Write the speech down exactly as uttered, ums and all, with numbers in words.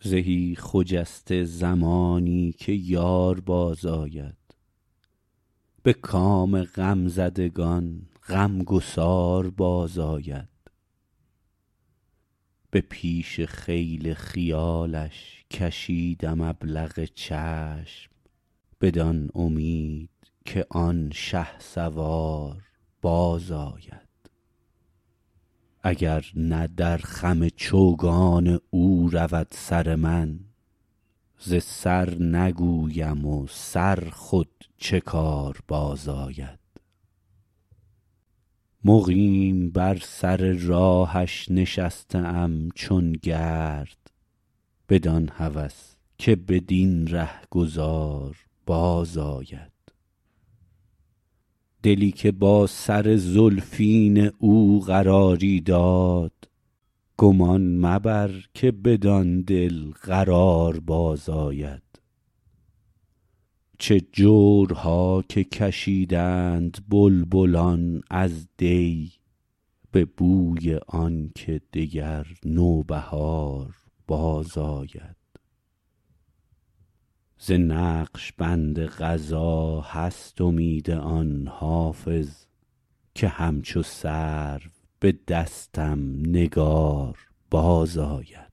زهی خجسته زمانی که یار باز آید، به کام غمزدگان غمگسار باز آید. به پیش خیل خیالش کشیدم ابلق چشم، بدان امید که آن شهسوار باز آید. اگر نه در خم چوگان او رود سر من، ز سر نگویم و سر خود چه کار باز آید. مقیم بر سر راهش نشسته ام چون گرد، بدان هوس که بدین رهگذار باز آید. دلی که با سر زلفین او قراری داد، گمان مبر که بدان دل قرار باز آید. چه جورها که کشیدند بلبلان از دی، به بوی آن که دگر نوبهار باز آید. ز نقشبند قضا هست امید آن حافظ، که همچو سرو به دستم نگار باز آید.